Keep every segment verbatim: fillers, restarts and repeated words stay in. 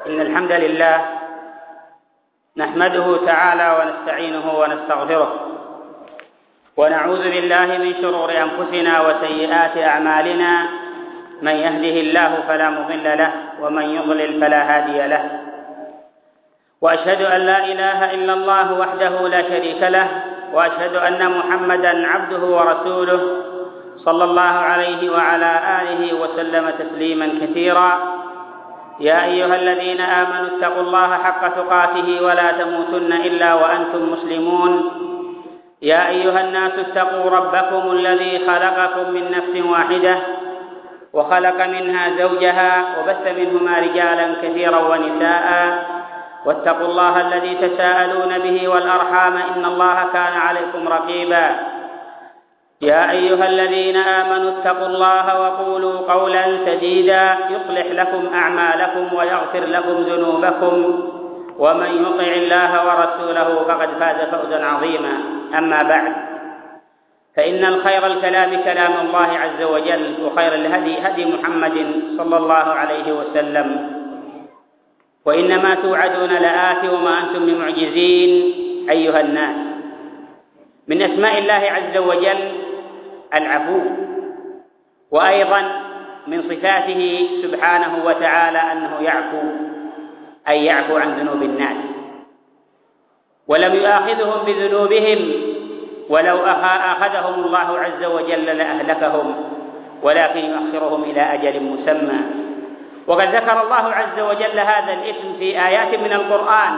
إن الحمد لله نحمده تعالى ونستعينه ونستغفره ونعوذ بالله من شرور أنفسنا وسيئات أعمالنا. من يهده الله فلا مضل له ومن يضلل فلا هادي له، وأشهد أن لا إله إلا الله وحده لا شريك له، وأشهد أن محمدًا عبده ورسوله صلى الله عليه وعلى آله وسلم تسليمًا كثيرًا. يا أيها الذين آمنوا اتقوا الله حق تقاته ولا تموتن إلا وأنتم مسلمون. يا أيها الناس اتقوا ربكم الذي خلقكم من نفس واحدة وخلق منها زوجها وبث منهما رجالا كثيرا ونساء، واتقوا الله الذي تساءلون به والأرحام إن الله كان عليكم رقيبا. يا أيها الذين آمنوا اتقوا الله وقولوا قولا سديدا يصلح لكم أعمالكم ويغفر لكم ذنوبكم، ومن يطع الله ورسوله فقد فاز فوزا عظيما. أما بعد، فإن الخير الكلام كلام الله عز وجل، وخير الهدي هدي محمد صلى الله عليه وسلم، وإنما توعدون لآت وما أنتم بمعجزين أيها الناس. من أسماء الله عز وجل العفو، وأيضا من صفاته سبحانه وتعالى أنه يعفو، أي يعفو عن ذنوب الناس، ولم يؤاخذهم بذنوبهم، ولو أخذهم الله عز وجل لأهلكهم، ولكن يؤخرهم إلى أجل مسمى. وقد ذكر الله عز وجل هذا الاسم في آيات من القرآن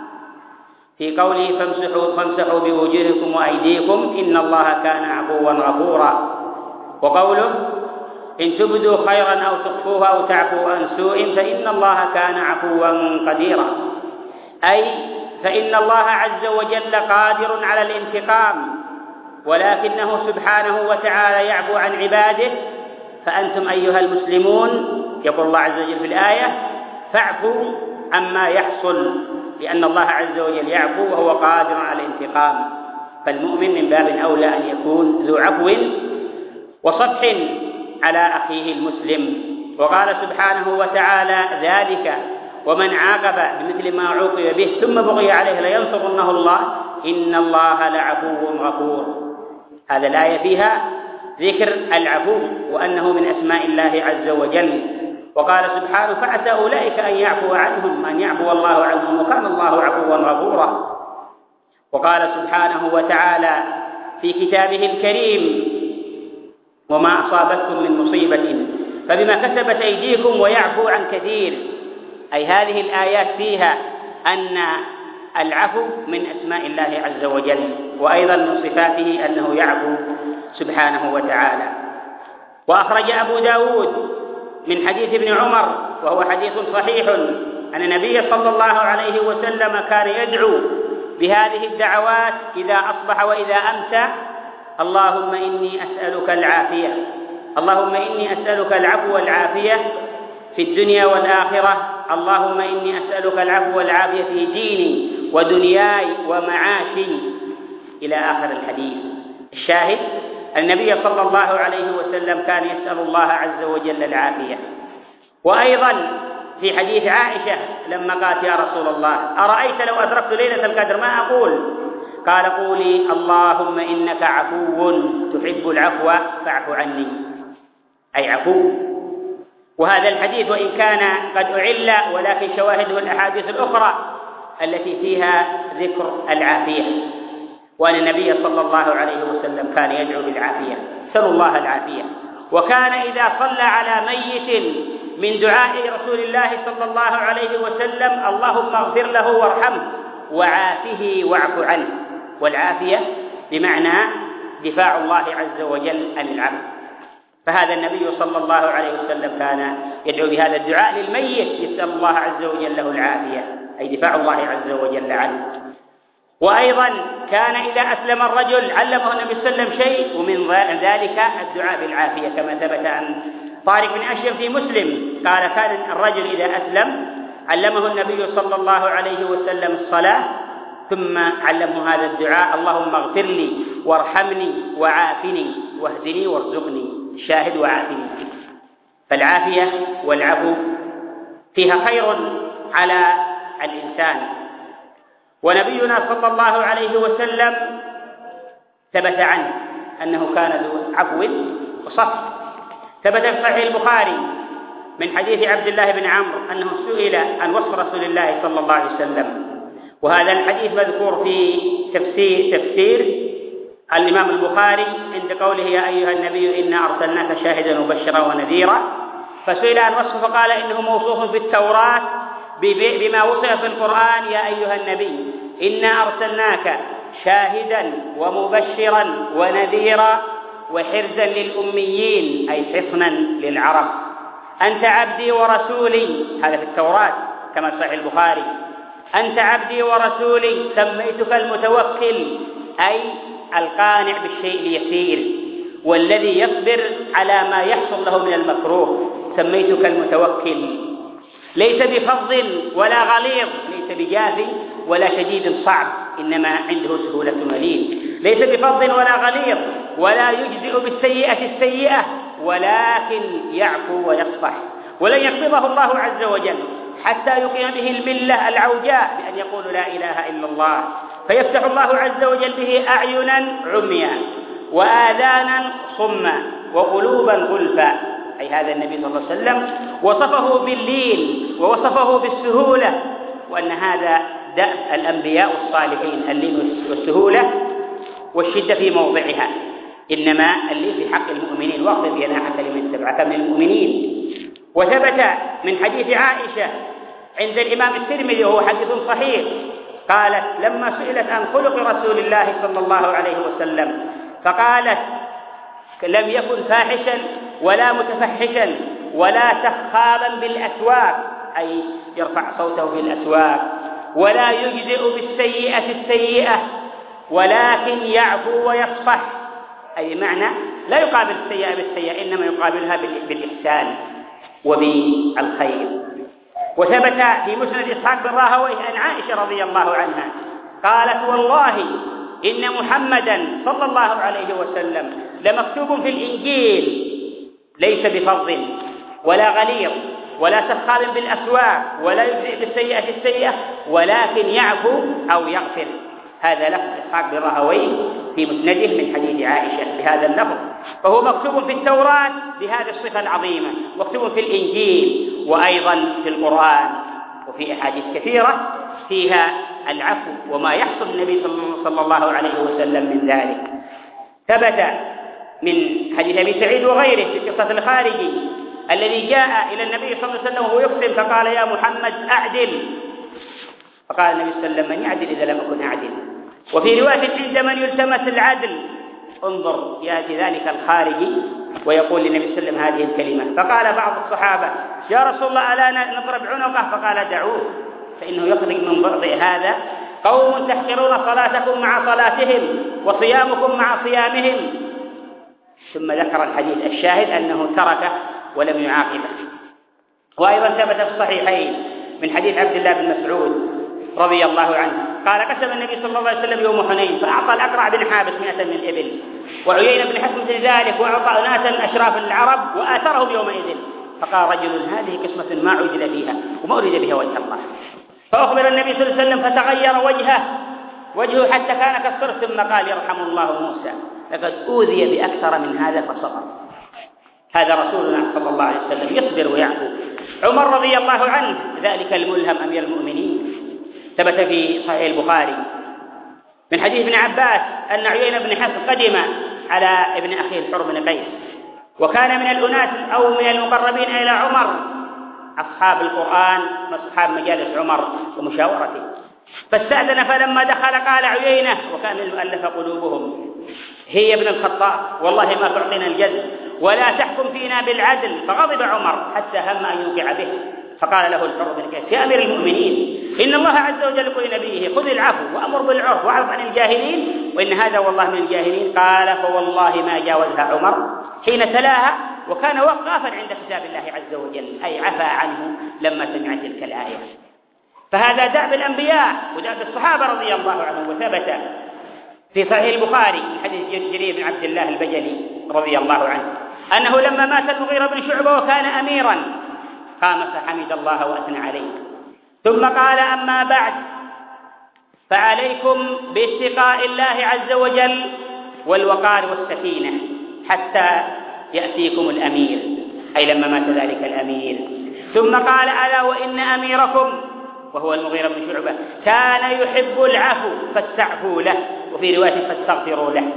في قوله فامسحوا, فامسحوا بوجوهكم وأيديكم إن الله كان عفوا غفورا، وقوله إن تبدوا خيرا أو تخفوه أو تعفوا عن سوء فإن الله كان عفوا قديرا، أي فإن الله عز وجل قادر على الانتقام، ولكنه سبحانه وتعالى يعفو عن عباده. فأنتم أيها المسلمون يقول الله عز وجل في الآية فاعفوا عما يحصل، لأن الله عز وجل يعفو وهو قادر على الانتقام. فالمؤمن من باب أولى أن يكون ذو عفو وصفح على أخيه المسلم. وقال سبحانه وتعالى ذلك ومن عاقب بمثل ما عوقب به ثم بغي عليه لينصرنه الله إن الله لعفو غفور. هذا الآية فيها ذكر العفو وأنه من أسماء الله عز وجل. وقال سبحانه فعسى أولئك أن يعفو عنهم أن يعفو الله عنهم وكان الله عفوا غفورا. وقال سبحانه وتعالى في كتابه الكريم وما أصابتكم من مصيبة فبما كسبت أيديكم ويعفو عن كثير، أي هذه الآيات فيها أن العفو من أسماء الله عز وجل، وأيضا من صفاته أنه يعفو سبحانه وتعالى. وأخرج أبو داود من حديث ابن عمر وهو حديث صحيح أن النبي صلى الله عليه وسلم كان يدعو بهذه الدعوات إذا أصبح وإذا أمسى: اللهم إني أسألك العافية، اللهم إني أسألك العفو والعافية في الدنيا والآخرة، اللهم إني أسألك العفو والعافية في ديني ودنياي ومعاشي، إلى آخر الحديث. الشاهد النبي صلى الله عليه وسلم كان يسأل الله عز وجل العافية. وأيضا في حديث عائشة لما قالت يا رسول الله أرأيت لو أدركت ليلة القدر ما أقول؟ قال قولي اللهم إنك عفو تحب العفو فاعف عني، أي عفو. وهذا الحديث وإن كان قد أعل ولكن شواهده الأحاديث الأخرى التي فيها ذكر العافية، وأن النبي صلى الله عليه وسلم كان يدعو بالعافية، سأل الله العافية. وكان إذا صلى على ميت من دعاء رسول الله صلى الله عليه وسلم اللهم اغفر له وارحمه وعافه واعف عنه. والعافية بمعنى دفاع الله عز وجل عن العبد. فهذا النبي صلى الله عليه وسلم كان يدعو بهذا الدعاء للميت، يسأل الله عز وجل له العافية، أي دفاع الله عز وجل عنه. وأيضا كان إذا أسلم الرجل علمه النبي صلى الله عليه وسلم شيء، ومن ذلك الدعاء بالعافية كما ثبت عن طارق بن أشيم في مسلم قال كان الرجل إذا أسلم علمه النبي صلى الله عليه وسلم الصلاة ثم علمه هذا الدعاء اللهم اغفر لي وارحمني وعافني واهدني وارزقني. شاهد وعافني. فالعافية والعفو فيها خير على الإنسان. ونبينا صلى الله عليه وسلم ثبت عنه أنه كان ذو عفو وصفح. ثبت في صحيح البخاري من حديث عبد الله بن عمرو أنه سئل عن وصف رسول الله صلى الله عليه وسلم، وهذا الحديث مذكور في تفسير, تفسير الإمام البخاري عند قوله يا أيها النبي إنا أرسلناك شاهدا ومبشرا ونذيرا، فسئل عن وصفه فقال إنه موصوف في التوراة بما وصف في القرآن يا أيها النبي إنا أرسلناك شاهدا ومبشرا ونذيرا وحرزا للأميين أي حصنا للعرب. أنت عبدي ورسولي، هذا في التوراة كما في صحيح البخاري. أنت عبدي ورسولي سميتك المتوكل أي القانع بالشيء اليسير والذي يصبر على ما يحصل له من المكروه، سميتك المتوكل. ليس بفظ ولا غليظ، ليس بجاف ولا شديد صعب، إنما عنده سهولة ولين. ليس بفظ ولا غليظ ولا يجزئ بالسيئة السيئة، ولكن يعفو ويصفح. ولن يقبضه الله عز وجل حتى يقيم به الملة العوجاء بأن يقول لا إله إلا الله، فيفتح الله عز وجل به أعينا عميا وآذانا صما وقلوبا غلفا، أي هذا النبي صلى الله عليه وسلم وصفه باللين ووصفه بالسهولة، وأن هذا دأب الأنبياء الصالحين، اللين والسهولة والشدة في موضعها، إنما اللين في حق المؤمنين واخفض جناحك لمن اتبعك من المؤمنين. وثبت من حديث عائشة عند الإمام الترمذي وهو حديث صحيح، قالت لما سئلت عن خلق رسول الله صلى الله عليه وسلم فقالت لم يكن فاحشا ولا متفحشا ولا سخابا بالأسواق، أي يرفع صوته في الأسواق، ولا يجزئ بالسيئة السيئة ولكن يعفو ويصفح، أي معنى لا يقابل السيئة بالسيئة إنما يقابلها بالإحسان وبالخير. وثبت في مسند إسحاق بن راهويه عن عائشة رضي الله عنها قالت والله إن محمدا صلى الله عليه وسلم لمكتوب في الإنجيل ليس بفظ ولا غليظ ولا سخاب بالأسواق ولا يجزئ بالسيئة السيئة ولكن يعفو أو يغفر. هذا لفظ إسحاق بن راهويه في مسنده من حديث عائشة بهذا اللفظ، فهو مكتوب في التوراة بهذه الصفة العظيمة، مكتوب في الإنجيل وأيضا في القرآن وفي أحاديث كثيرة فيها العفو وما يحصل النبي صلى الله عليه وسلم من ذلك. ثبت من حديث أبي سعيد وغيره في قصة الخارجي الذي جاء إلى النبي صلى الله عليه وسلم وهو يقسم فقال يا محمد أعدل، فقال النبي صلى الله عليه وسلم من يعدل إذا لم أكن أعدل. وفي رواية عند من يلتمس العدل انظر يأتي ذلك الخارجي ويقول للنبي صلى الله عليه وسلم هذه الكلمة، فقال بعض الصحابة يا رسول الله ألا نضرب عنقه؟ فقال دعوه فإنه يخرج من بعض هذا قوم تحقرون صلاتكم مع صلاتهم وصيامكم مع صيامهم. ثم ذكر الحديث الشاهد أنه تركه ولم يعاقبه. وأيضا ثبت في الصحيحين من حديث عبد الله بن مسعود رضي الله عنه قال قسم النبي صلى الله عليه وسلم يوم حنين فأعطى الأقرع بن حابس مئة من الإبل وعيينة بن حسن مثل ذلك وأعطى أناسا أشراف العرب وآثرهم يومئذ، فقال رجل هذه قسمة ما عجل فيها وما أريد بها وجه الله. فأخبر النبي صلى الله عليه وسلم فتغير وجهه وجهه حتى كان كالصرص، ثم قال يرحم الله موسى لقد أوذي بأكثر من هذا فصبر. هذا رسولنا صلى الله عليه وسلم يصبر ويعفو. عمر رضي الله عنه ذلك الملهم أمير المؤمنين ثبت في صحيح البخاري من حديث ابن عباس أن عيينة بن حسن قدم على ابن أخيه الحر بن قيس وكان من الأناس أو من المقربين إلى عمر أصحاب القرآن أصحاب مجالس عمر ومشاورته، فاستأذن فلما دخل قال عيينة وكان المؤلف قلوبهم هي ابن الخطاب والله ما تعطينا الجزء ولا تحكم فينا بالعدل، فغضب عمر حتى هم أن يوقع به، فقال له الحر بن قيس يا أمير المؤمنين إن الله عز وجل يقول لنبيه خذ العفو وأمر بالعرف واعرض عن الجاهلين وإن هذا والله من الجاهلين. قال فوالله ما جاوزها عمر حين تلاها وكان وقافا عند كتاب الله عز وجل، أي عفى عنه لما سمع تلك الآية. فهذا دأب الأنبياء ودأب الصحابة رضي الله عنهم. وثبت في صحيح البخاري حديث جرير بن عبد الله البجلي رضي الله عنه أنه لما مات المغيرة بن شعبة وكان أميرا قام فحمد الله وأثنى عليه ثم قال: أما بعد، فعليكم باتقاء الله عز وجل والوقار والسكينة حتى يأتيكم الأمير، أي لما مات ذلك الأمير. ثم قال: ألا وإن أميركم، وهو المغيرة بن شعبة، كان يحب العفو فاستعفوا له، وفي رواية فاستغفروا له.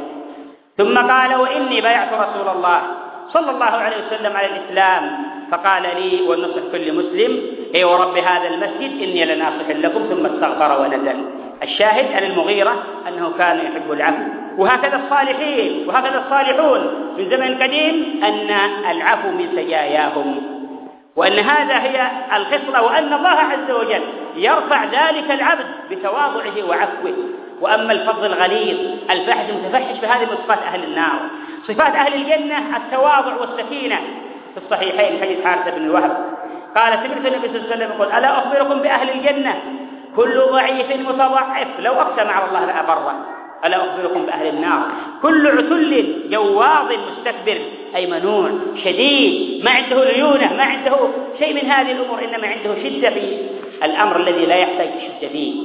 ثم قال: وإني بايعت رسول الله صلى الله عليه وسلم على الإسلام، فقال لي والنصح كل مسلم: اي ورب هذا المسجد إني لناصح لكم، ثم استغفر ونزل. الشاهد عن المغيرة أنه كان يحب العفو. وهكذا الصالحين وهكذا الصالحون من زمن قديم، أن العفو من سجاياهم، وأن هذا هي الخصلة، وأن الله عز وجل يرفع ذلك العبد بتواضعه وعفوه. وأما الفضل الغليظ الفاحش المتفحش فهذه من صفات أهل النار. صفات أهل الجنة التواضع والسكينة. في الصحيحين حديث حارثة بن الوهب قال: سمعت النبي صلى الله عليه وسلم يقول: ألا أخبركم بأهل الجنة كل ضعيف متضعف لو أقسم على الله لأبره. ألا أخبركم بأهل النار كل عتل جواظ مستكبر، أي منوع شديد، ما عنده ليونة، ما عنده شيء من هذه الأمور، إنما عنده شدة في الأمر الذي لا يحتاج شدة فيه.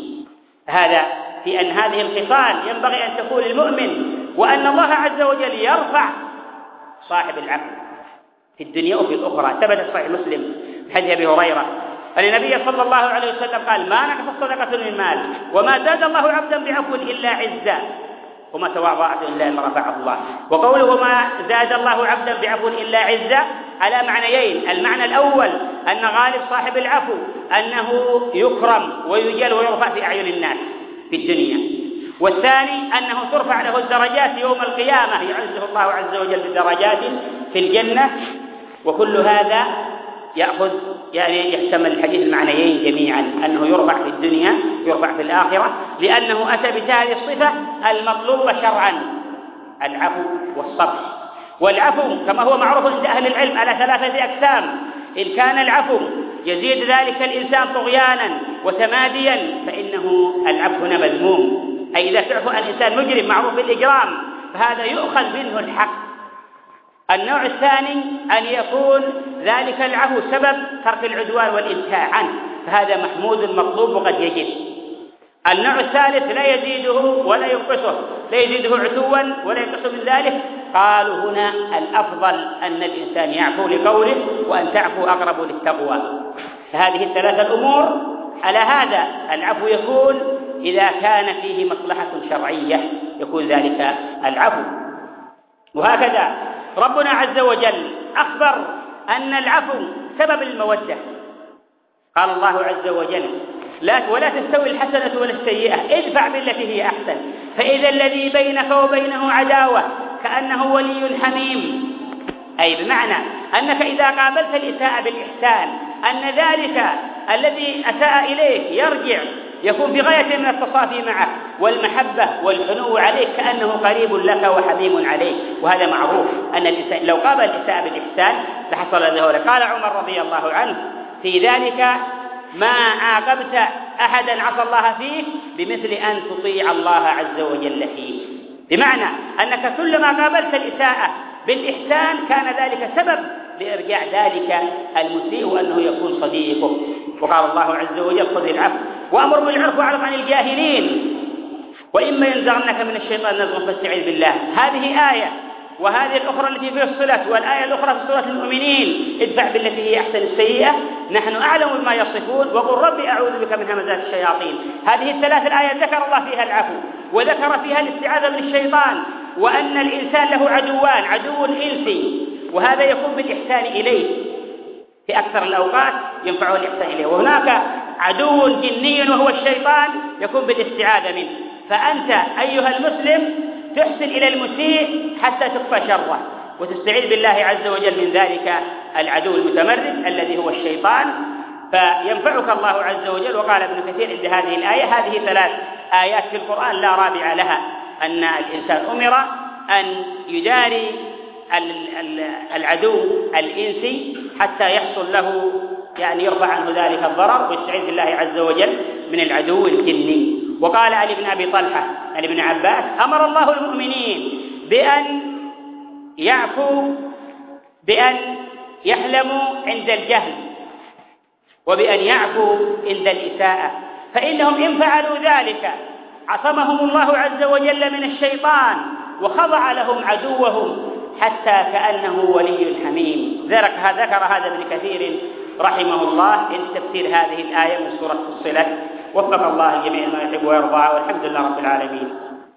هذا في أن هذه الخصال ينبغي أن تكون المؤمن، وأن الله عز وجل يرفع صاحب العفو في الدنيا وفي الأخرى. ثبت في صحيح مسلم حديث أبي هريرة أن النبي صلى الله عليه وسلم قال: ما نقصت صدقة من مال وما زاد الله عبدا بعفو إلا عزا وما تواضعت إلا ما رفعه الله. وقوله وما زاد الله عبدا بعفو إلا عزا على معنيين: المعنى الأول أن غالب صاحب العفو أنه يكرم ويجل ويرفع في أعين الناس في الدنيا، والثاني أنه ترفع له الدرجات يوم القيامة، يعزه الله عز وجل بدرجات في الجنة. وكل هذا يأخذ يعني يحتمل الحديث المعنيين جميعا، أنه يرفع في الدنيا يرفع في الآخرة، لأنه أتى بهذه الصفة المطلوبة شرعا: العفو والصفح. والعفو كما هو معروف عند أهل العلم على ثلاثة أقسام: إن كان العفو يزيد ذلك الإنسان طغيانا وتماديا فإنه العفو هنا مذموم، أي إذا تعفو عن إنسان مجرم معروف بالإجرام فهذا يؤخذ منه الحق. النوع الثاني أن يكون ذلك العفو سبب ترك العدوان والانتهاء عنه، فهذا محمود مطلوب وقد يجب. النوع الثالث لا يزيده ولا ينقصه، لا يزيده عتوا ولا ينقص من ذلك. قالوا هنا الأفضل أن الإنسان يعفو لقوله: وأن تعفو أقرب للتقوى. فهذه الثلاثة الأمور على هذا العفو يكون إذا كان فيه مصلحة شرعية يكون ذلك العفو. وهكذا ربنا عز وجل أخبر أن العفو سبب المودة. قال الله عز وجل: لا ولا تستوي الحسنة ولا السيئة ادفع بالتي هي أحسن فإذا الذي بينك وبينه عداوة كأنه ولي حميم. أي بمعنى أنك إذا قابلت الإساءة بالإحسان أن ذلك الذي أساء إليك يرجع يكون في غاية من التصافي معه والمحبة والحنو عليك كأنه قريب لك وحميم عليك. وهذا معروف أن الإنسان لو قابل الإساءة بالإحسان لحصل ذلك. قال عمر رضي الله عنه: في ذلك ما عاقبت أحدا عصى الله فيه بمثل أن تطيع الله عز وجل فيه. بمعنى أنك كلما قابلت الإساءة بالإحسان كان ذلك سبب لإرجاع ذلك المسيء وأنه يكون صديقه. وقال الله عز وجل: خذ العفو وأمر بالعرف واعرض عن الجاهلين وإما ينزغنك من الشيطان نزغ فاستعذ بالله. هذه آية، وهذه الأخرى التي فيها الصلة، والآية الأخرى في سورة المؤمنين: ادفع بالتي هي أحسن السيئة نحن أعلم بما يصفون وقل ربي أعوذ بك من همزات الشياطين. هذه الثلاث الآيات ذكر الله فيها العفو، وذكر فيها الاستعاذة من الشيطان، وأن الإنسان له عدوان: عدو إنسي وهذا يكون بالإحسان إليه في أكثر الأوقات ينفعه الإحسان إليه، وهناك عدو جني وهو الشيطان يكون بالاستعاذة منه. فأنت أيها المسلم تحسن إلى المسيء حتى تخفى شره وتستعيذ بالله عز وجل من ذلك العدو المتمرد الذي هو الشيطان، فينفعك الله عز وجل. وقال ابن كثير عند هذه الآية: هذه ثلاث آيات في القرآن لا رابع لها، أن الإنسان أمر أن يجاري العدو الإنسي حتى يحصل له يعني يرفع عنه ذلك الضرر ويستعيذ بالله عز وجل من العدو الجني. وقال علي بن أبي طلحة عن ابن عباس: أمر الله المؤمنين بأن يعفوا بأن يحلموا عند الجهل وبأن يعفوا عند الإساءة، فإنهم إن فعلوا ذلك عصمهم الله عز وجل من الشيطان وخضع لهم عدوهم حتى كأنه ولي حميم. ذكر هذا ابن كثير رحمه الله إن تفسير هذه الآية من سورة فصلت. وفق الله الجميع ما يحب ويرضى، والحمد لله رب العالمين.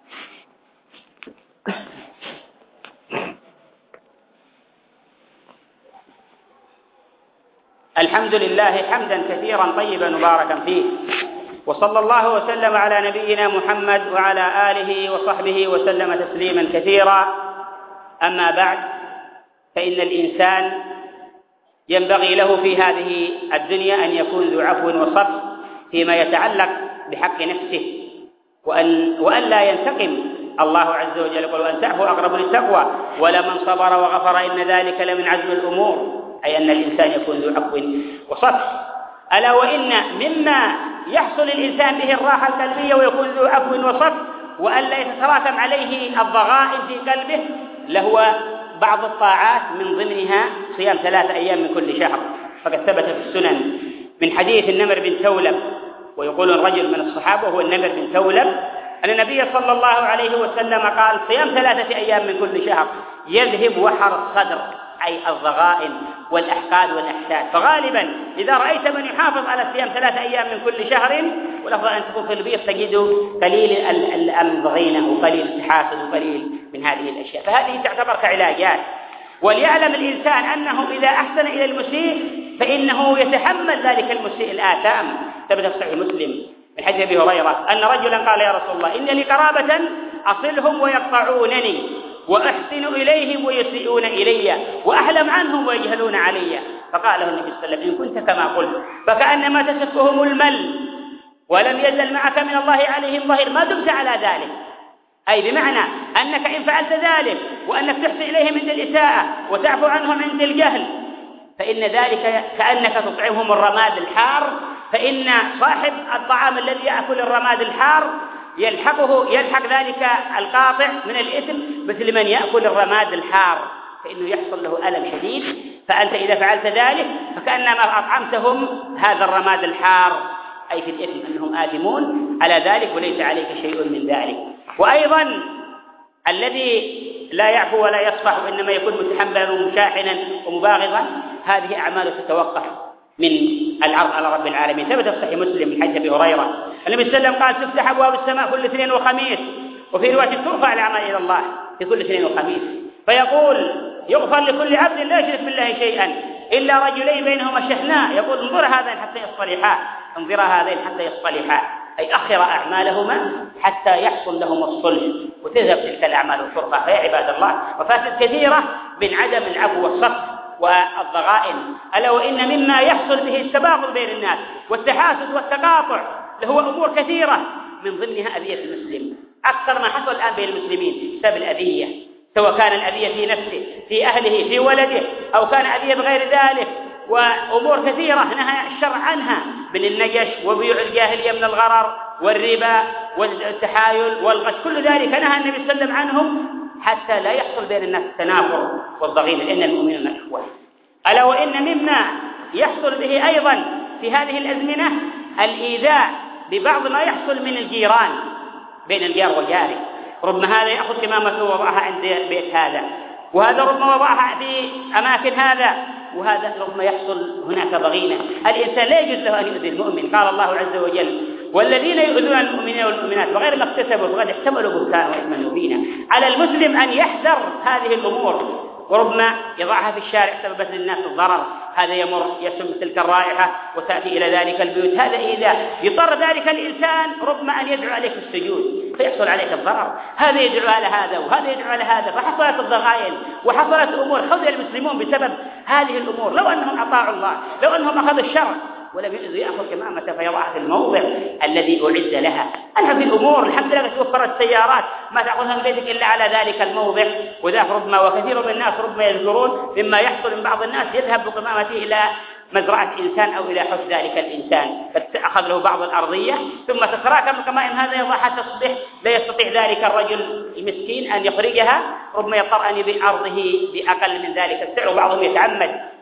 الحمد لله حمدا كثيرا طيبا مباركا فيه، وصلى الله وسلم على نبينا محمد وعلى آله وصحبه وسلم تسليما كثيرا. أما بعد، فإن الإنسان ينبغي له في هذه الدنيا أن يكون ذو عفو وصبر فيما يتعلق بحق نفسه، وأن, وأن لا ينتقم. الله عز وجل يقول: وأن تعفوا أقرب للتقوى ولمن صبر وغفر إن ذلك لمن عزم الأمور، أي أن الإنسان يكون ذو عفو وصبر. ألا وإن مما يحصل الإنسان به الراحة القلبية ويكون ذو عفو وصبر وأن لا يتراكم عليه الضغائن في قلبه لهو بعض الطاعات، من ضمنها صيام ثلاثة أيام من كل شهر. فقد ثبت في السنن من حديث النمر بن ثولب، ويقول الرجل من الصحابة هو النمر بن ثولب، أن النبي صلى الله عليه وسلم قال: صيام ثلاثة أيام من كل شهر يذهب وحر الصدر، أي الضغائن والأحقاد والأحساد. فغالبا إذا رأيت من يحافظ على صيام ثلاثة أيام من كل شهر، والأفضل أن تكون في البيت، تجد قليل الضغينة وقليل التحاسد وقليل من هذه الأشياء، فهذه تعتبر كعلاجات. وليعلم الإنسان أنه إذا أحسن إلى المسيء فإنه يتحمل ذلك المسيء الآثام. ثبت في صحيح مسلم من حديث أبي هريرة أن رجلا قال: يا رسول الله، إن لي قرابة أصلهم ويقطعونني، وأحسن إليهم ويسيئون إلي، وأحلم عنهم ويجهلون علي. فقال له النبي صلى الله عليه وسلم: إن كنت كما قلت فكأنما تسفهم المل، ولم يزل معك من الله عليهم ظهير ما دمت على ذلك. أي بمعنى أنك إن فعلت ذلك وأنك تحسن إليهم عند الإساءة وتعفو عنهم عند الجهل، فإن ذلك كأنك تطعمهم الرماد الحار، فإن صاحب الطعام الذي يأكل الرماد الحار يلحقه يلحق ذلك القاطع من الإثم مثل من يأكل الرماد الحار، فإنه يحصل له ألم شديد. فأنت إذا فعلت ذلك فكأنما أطعمتهم هذا الرماد الحار، أي في الإثم أنهم آثمون على ذلك وليس عليك شيء من ذلك. وأيضا الذي لا يعفو ولا يصفح وإنما يكون متحملا ومشاحنا ومباغضا، هذه أعماله تتوقف من العرض على رب العالمين. ثبت في صحيح مسلم من حديث أبي هريرة النبي صلى الله عليه وسلم قال: تفتح أبواب السماء كل اثنين وخميس، وفي رواية ترفع الأعمال إلى الله في كل اثنين وخميس، فيقول: يغفر لكل عبد لا يشرك بالله شيئا إلا رجلين بينهما شحناء، يقول: انظر هذين حتى يصطلحا، انظر هذين حتى يصطلحا، أي أخر أعمالهما حتى يحصل لهم الصلح وتذهب تلك الأعمال وترفع. فيا عباد الله، مفاسد كثيرة من عدم العفو والصفح والضغائن. ألا وإن مما يحصل به التباغض بين الناس والتحاسد والتقاطع له أمور كثيرة، من ضمنها أذية المسلم. أكثر ما حصل الآن بين المسلمين بسبب الأذية، سواء كان الأذية في نفسه، في أهله، في ولده، أو كان أذية بغير ذلك، وأمور كثيرة نهى الشرع عنها من النجش وبيوع الجاهلية من الغرر والربا والتحايل والغش، كل ذلك نهى النبي صلى الله عليه وسلم عنهم حتى لا يحصل بين الناس التنافر والضغينة، لأن المؤمنين إخوة. ألا وإن مما يحصل به أيضا في هذه الأزمنة الإيذاء ببعض ما يحصل من الجيران بين الجار وجاره. ربما هذا يأخذ كمامته ووضعها عند بيت هذا، وهذا ربما وضعها في أماكن هذا، وهذا ربما يحصل هناك ضغينة. الإنسان لا يجوز له أن يؤذي المؤمن. قال الله عز وجل: والذين يؤذون المؤمنين والمؤمنات بغير ما اكتسبوا فقد احتملوا بهتانا وإثما مبينا. على المسلم أن يحذر هذه الأمور، وربما يضعها في الشارع سببت للناس الضرر. هذا يمر يشم تلك الرائحة وتأتي إلى ذلك البيوت، هذا إذا يضطر ذلك الإنسان ربما أن يدعو عليك السجود فيحصل عليك الضرر. هذا يدعو على هذا وهذا يدعو على هذا، فحصلت الضغائن وحصلت أمور خذل المسلمون بسبب هذه الأمور. لو أنهم أطاعوا الله، لو أنهم أخذوا الشرع ولم يؤذوا، يأخذ كمامة فيضعها في الموضع الذي أعد لها. أنها في الأمور الحمد لله توفرت السيارات ما تأخذها من بيتك إلا على ذلك الموضع. وذاك ربما وكثير من الناس ربما يذكرون مما يحصل من بعض الناس يذهب بقمامته إلى مزرعة إنسان أو إلى حوش ذلك الإنسان، فتأخذ له بعض الأرضية ثم تتراكم القمائم هذا يضعها تصبح لا يستطيع ذلك الرجل المسكين أن يخرجها، ربما يضطر أن يبيع أرضه بأقل من ذلك السعر، وبعضهم يتعمد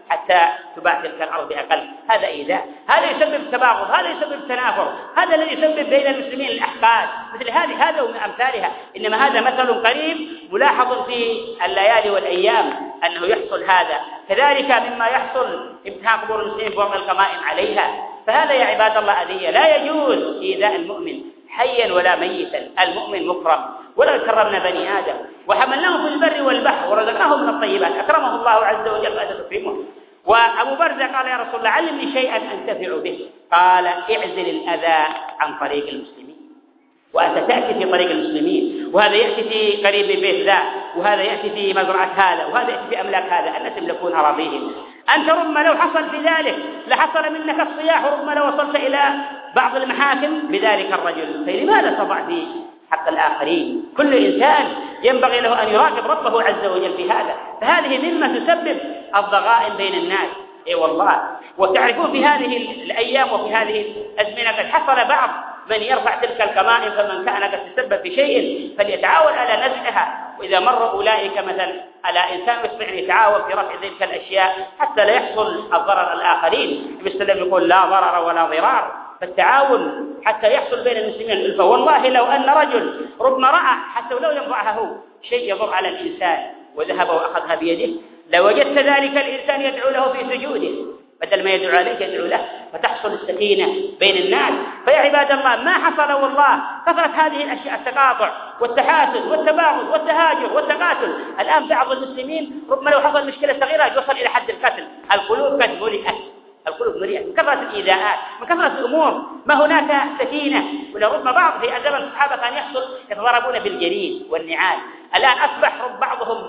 حتى تباع تلك الأرض بأقل. هذا إيذاء، هذا يسبب تباغض، هذا يسبب تنافر، هذا الذي يسبب بين المسلمين الأحقاد مثل هذه هذا ومن أمثالها. إنما هذا مثل قريب ملاحظ في الليالي والأيام أنه يحصل هذا. كذلك مما يحصل امتهان قبور المسلمين بوضع القمائم عليها. فهذا يا عباد الله أذية، لا يجوز إيذاء المؤمن حيا ولا ميتا. المؤمن مكرم، ولو كرمنا بني آدم وحملناهم في البر والبحر ورزقناهم من الطيبات أكرمه الله عز وجل فأنت تكرمه. وأبو برزة قال يا رسول الله علمني شيئا أنتفع به. قال اعزل الأذى عن طريق المسلمين، وأنت تأتي في طريق المسلمين، وهذا يأتي في قريب بيت ذا، وهذا يأتي في مزرعة هذا، وهذا يأتي في أملاك هذا، الناس يملكون أراضيهم. أنت ربما لو حصل في ذلك لحصل منك الصياح، وربما لو وصلت إلى بعض المحاكم بذلك الرجل. فلماذا تضع في حق الآخرين؟ كل إنسان ينبغي له أن يراقب ربه عز وجل في هذا. فهذه مما تسبب الضغائن بين الناس. اي والله. وتعرفون في هذه الأيام وفي هذه الأزمنة قد حصل بعض من يرفع تلك الكمائم، فمن كان قد تسبب في شيء فليتعاون على نزعها. وإذا مر أولئك مثلا على إنسان مسلم يتعاون في رفع تلك الأشياء حتى لا يحصل الضرر الآخرين. المسلم يقول لا ضرر ولا ضرار، فالتعاون حتى يحصل بين المسلمين الألفة. والله لو أن رجل ربما رأى حتى ولو لم يرعها هو شيء يضر على الإنسان وذهب وأخذها بيده، لوجدت ذلك الإنسان يدعو له في سجوده، بدل ما يدعو عليك يدعو له، فتحصل السكينة بين الناس. فيا عباد الله ما حصل والله كثرت هذه الأشياء، التقاطع والتحاسد والتباغض والتهاجر والتقاتل. الآن بعض المسلمين ربما لو حصل مشكلة صغيرة يوصل إلى حد القتل. القلوب قد ملئت، القلوب مليئة من كثرة الإيذاءات، من كثرة الأمور، ما هناك سكينة. ولربما بعض في زمن الصحابة كان يحصل يتضربون بالجريد والنعال. الآن أصبح بعضهم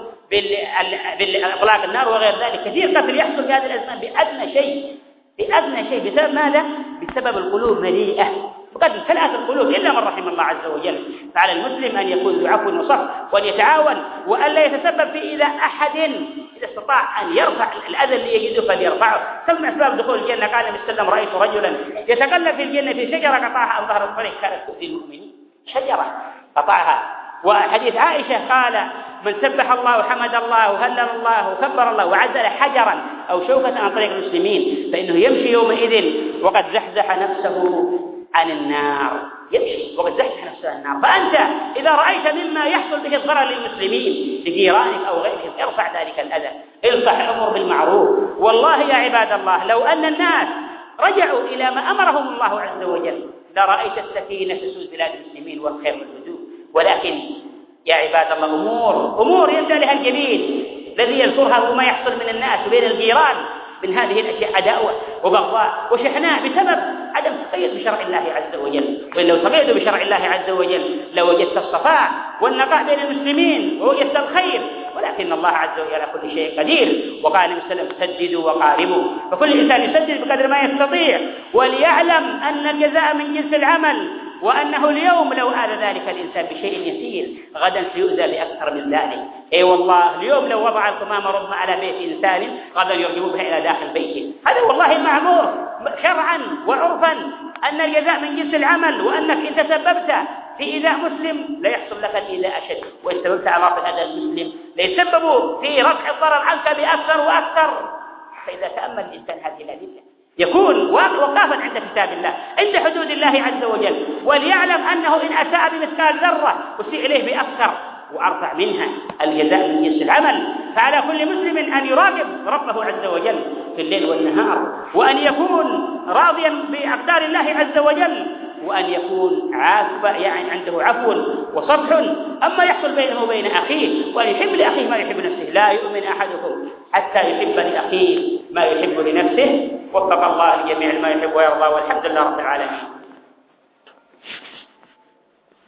بالإطلاق النار وغير ذلك. كثير قتل يحصل في هذه الأزمان بأدنى شيء، بأدنى شيء. بسبب ماذا؟ بسبب القلوب مليئة. وقد امتلأت القلوب إلا من رحم الله عز وجل. فعلى المسلم أن يكون ذو عفو وصفح، وأن يتعاون، وأن لا يتسبب في إيذاء أحد. إذا استطاع أن يرفع الأذى اللي يجده فليرفعه. ثم أسباب دخول الجنة قال النبي صلى الله عليه وسلم رأيت رجلا يتقلب في الجنة في شجرة قطعها عن ظهر الطريق كانت تؤذي المؤمنين، شجرة قطعها. وحديث عائشة قال من سبح الله وحمد الله وهلل الله وكبر الله وعزل حجرا أو شوكة عن طريق المسلمين فإنه يمشي يومئذ وقد زحزح نفسه عن النار، يمشي وقد زحزح نفسه عن النار. فأنت إذا رأيت مما يحصل به الضرر للمسلمين لجيرانك أو غيرهم ارفع ذلك الأذى، انصح الأمر بالمعروف. والله يا عباد الله لو أن الناس رجعوا إلى ما أمرهم الله عز وجل لرأيت السكينة تسود بلاد المسلمين والخير والهدوء. ولكن يا عباد الله أمور أمور يندى لها الجبين الذي يذكرها وما يحصل من الناس وبين الجيران من هذه الأشياء عداوة وبغضاء وشحناء بسبب عدم تقيد بشرع الله عز وجل. وإن لو تقيدوا بشرع الله عز وجل لوجدت الصفاء والنقاء بين المسلمين ووجدت الخير. ولكن الله عز وجل على كل شيء قدير. وقال النبي صلى الله عليه وسلم سددوا وقاربوا، فكل إنسان يسدد بقدر ما يستطيع، وليعلم أن الجزاء من جنس العمل، وأنه اليوم لو آذى ذلك الإنسان بشيء يسير غدا سيؤذى بأكثر من ذلك. أي والله اليوم لو وضع القمامة ربما على بيت إنسان غدا يرجم بها إلى داخل بيته. هذا والله معمور شرعا وعرفا أن الجزاء من جنس العمل، وأنك إن تسببت في إيذاء مسلم لا يحصل لك الإيذاء أشد، وإن سببت على رفع هذا المسلم ليسببوا في رفع الضرر عنك بأكثر وأكثر. فإذا تأمل الإنسان هذه الأدلة يكون وقافا عند كتاب الله عند حدود الله عز وجل، وليعلم أنه إن أساء بمثقال ذرة أسيء إليه بأكثر وأرفع منها الجزاء من جنس العمل. فعلى كل مسلم أن يراقب ربه عز وجل في الليل والنهار، وأن يكون راضيا بأقدار الله عز وجل، وأن يكون عافى يعني عنده عفو وصفح أما يحصل بينه وبين أخيه، وأن يحب لأخيه ما يحب لنفسه. لا يؤمن أحدكم حتى يحب لأخيه ما يحب لنفسه. وفق الله لجميع ما يحب ويرضى، والحمد لله رب العالمين.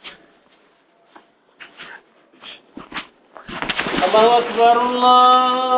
الله أكبر الله